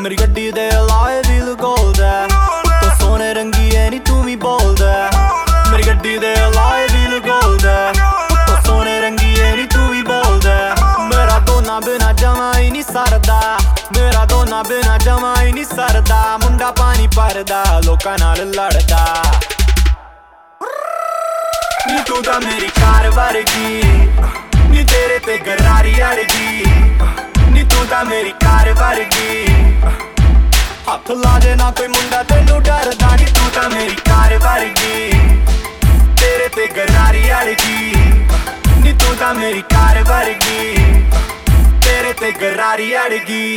मेरी गड्डी दे लाए दिल गोल्ड है तो सोने रंगी है नी तू भी बोल्ड है मेरी गड्डी दे लाए दिल गोल्ड है तो सोने रंगी है नी तू भी बोल्ड है मेरा दोना बिना जमा ही नहीं सरदा मेरा दोना बिना जमा ही नहीं सरदा मुंडा पानी भरदा लोकां नाल लड़दा नी तू तां मेरी कार वर्गी नी तेरे ते गरारी अड़गी नी तू तां मेरी कार वर्गी हथ ला दे ना कोई मुंडा तेनू डरदा नी तू तां मेरी कार वर्गी तेरे ते गरारी अड़गी नी तू तां मेरी कार वर्गी तेरे ते गरारी अड़गी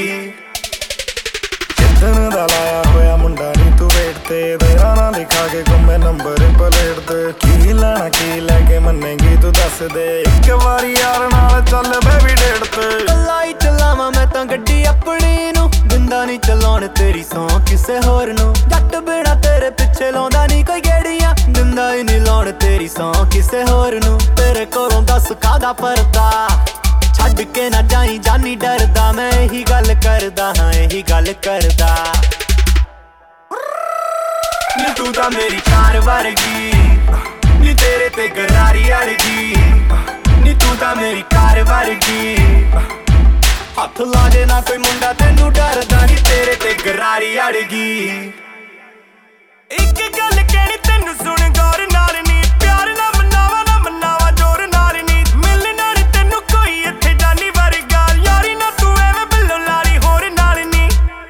जिद्दन दा लाया होया मुंडा नी तू वेट ते तेरा ना लिखा के गुम्मे नंबर प्लेट ते की लेना की लैके मन्नेगी तू दस दे एक बारी यार नाल चल बेबी डेट ते लाई चलावां मैं तां गड्डी अपनी नू दिंदा नी चलाउण तेरी सौं किसे होर नू जट बिना तेरे पिछे लाउंदा नी कोई गेड़ियां दिंदा ही नी लाउण तेरी सौं किसे होर नू तेरे कोलों दस कादा परदा छड्ड के ना जाई जानी डरदा मैं यही गल करदा हां यही गल करदा नी तू तां मेरी कार वर्गी नी तेरे ते गरारी अड़गी नी तू तां मेरी कार वर्गी हथ ला दे ना कोई मुंडा तेनू डरदा नी तेरे ते गरारी अड़गी एक गल कहनी तेनू सुन गौर नाल नी प्यार ना मनावा जोर नाल नी मिलना नी तेनू कोई इत्थे जानी वर्गा यारी ना तू एवें बिल्लो लारी होर नाल नी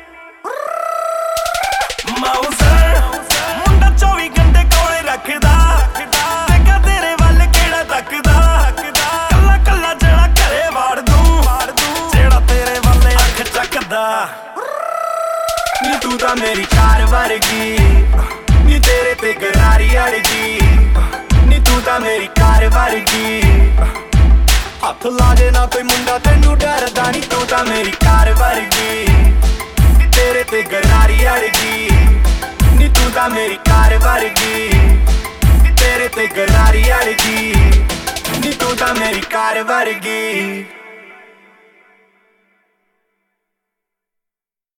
माउसर मुंडा 24 घंटे कोले रखदा देखा तेरे वल केड़ा तकदा कल्ला कल्ला जेड़ा घरे वाड़ दूं जेड़ा तेरे वल अख चकदा नी तू तां मेरी कार वर्गी नी तेरे ते गरारी अड़गी नी तू तां मेरी कार वर्गी हथ ला दे ना कोई मुंडा तेनू डरदा नी तू तां मेरी कार वर्गी नी तेरे ते गरारी अड़गी नी तू तां मेरी कार वर्गी नी तेरे ते गरारी अड़गी नी तू तां मेरी कार वर्गी